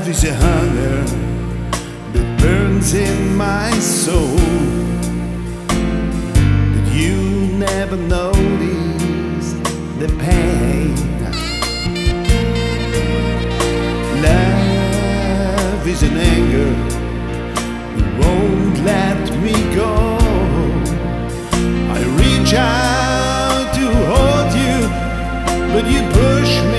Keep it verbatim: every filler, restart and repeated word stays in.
Love is a hunger that burns in my soul, that you never notice the pain. Love is an anger that won't let me go. I reach out to hold you, but you push me